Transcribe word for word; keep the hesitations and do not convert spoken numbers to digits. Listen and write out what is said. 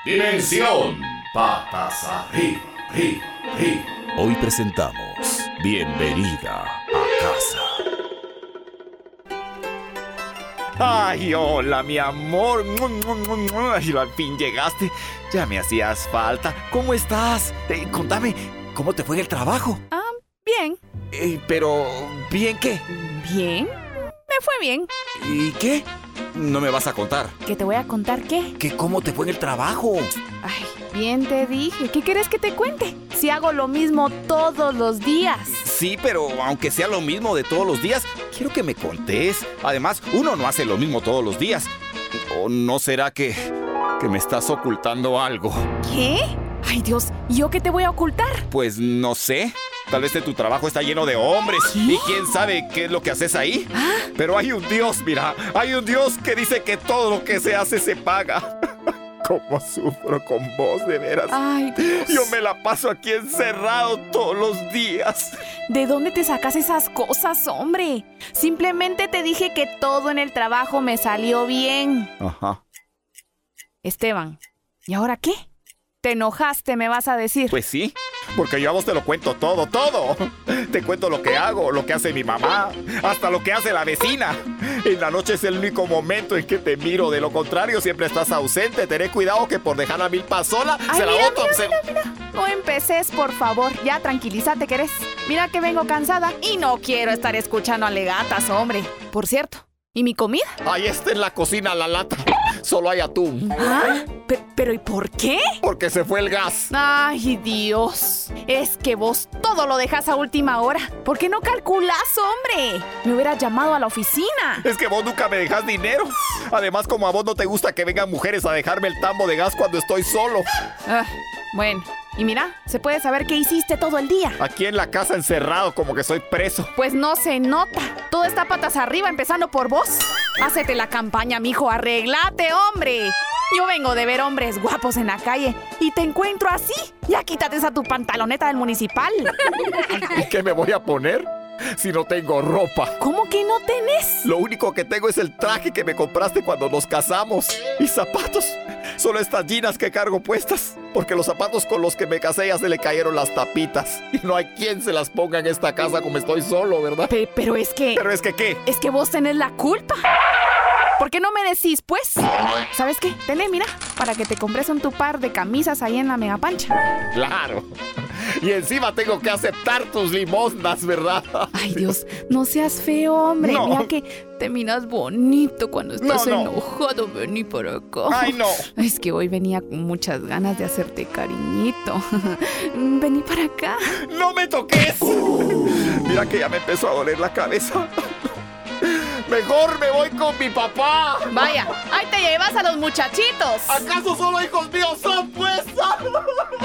Dimensión Patas Arriba, arriba, arriba. Hoy presentamos Bienvenida a Casa. Ay, hola, mi amor. Ay, al fin llegaste. Ya me hacías falta. ¿Cómo estás? Eh, contame, ¿cómo te fue en el trabajo? Ah, bien. Eh, pero, ¿bien qué? ¿Bien? Me fue bien. ¿Y qué? No me vas a contar. ¿Que te voy a contar qué? ¿Que cómo te fue en el trabajo? Ay, bien te dije. ¿Qué quieres que te cuente? Si hago lo mismo todos los días. Sí, pero aunque sea lo mismo de todos los días, quiero que me contés. Además, uno no hace lo mismo todos los días. ¿O no será que, que me estás ocultando algo? ¿Qué? Ay, Dios, ¿y yo qué te voy a ocultar? Pues no sé. Tal vez de tu trabajo está lleno de hombres. ¿Qué? ¿Y quién sabe qué es lo que haces ahí? ¿Ah? Pero hay un Dios, mira. Hay un Dios que dice que todo lo que se hace se paga. ¿Cómo sufro con vos, de veras? Ay, Dios. Yo me la paso aquí encerrado todos los días. ¿De dónde te sacas esas cosas, hombre? Simplemente te dije que todo en el trabajo me salió bien. Ajá. Esteban, ¿y ahora qué? ¿Te enojaste, me vas a decir? Pues sí, porque yo a vos te lo cuento todo, todo. Te cuento lo que hago, lo que hace mi mamá, hasta lo que hace la vecina. En la noche es el único momento en que te miro. De lo contrario, siempre estás ausente. Tené cuidado que por dejar a Milpa sola, Ay, se la mira, boto. mira, se... mira, mira. No empeces, por favor. Ya, tranquilízate, ¿querés? Mira que vengo cansada y no quiero estar escuchando alegatas, hombre. Por cierto, ¿y mi comida? Ahí está en la cocina la lata. Solo hay atún. ¿Ah? Pe- ¿Pero y por qué? Porque se fue el gas. Ay, Dios. Es que vos todo lo dejas a última hora. ¿Por qué no calculás, hombre? Me hubieras llamado a la oficina. Es que vos nunca me dejas dinero. Además, como a vos no te gusta que vengan mujeres a dejarme el tambo de gas cuando estoy solo. Ah, bueno, y mira, ¿se puede saber qué hiciste todo el día? Aquí en la casa encerrado como que soy preso. Pues no se nota. Todo está patas arriba, empezando por vos. Hácete la campaña, mijo. Arréglate, hombre. Yo vengo de ver hombres guapos en la calle y te encuentro así. Ya quítate esa tu pantaloneta del municipal. ¿Y qué me voy a poner si no tengo ropa? ¿Cómo que no tenés? Lo único que tengo es el traje que me compraste cuando nos casamos. Y zapatos. Solo estas jeans que cargo puestas. Porque los zapatos con los que me casé ya se le cayeron las tapitas. Y no hay quien se las ponga en esta casa como estoy solo, ¿verdad? Pe- pero es que... Pero es que, ¿qué? Es que vos tenés la culpa. ¿Por qué no me decís, pues? ¿Sabes qué? Tené, mira, para que te compres un tu par de camisas ahí en la mega pancha. Claro. Y encima tengo que aceptar tus limosnas, ¿verdad? Ay, Dios, no seas feo, hombre. No. Mira que te miras bonito cuando estás No, no. enojado. Vení para acá. Ay, no. Es que hoy venía con muchas ganas de hacerte cariñito. Vení para acá. ¡No me toques! Mira que ya me empezó a doler la cabeza. Mejor me voy con mi papá. Vaya, ahí te llevas a los muchachitos. ¿Acaso solo hijos míos son, pues?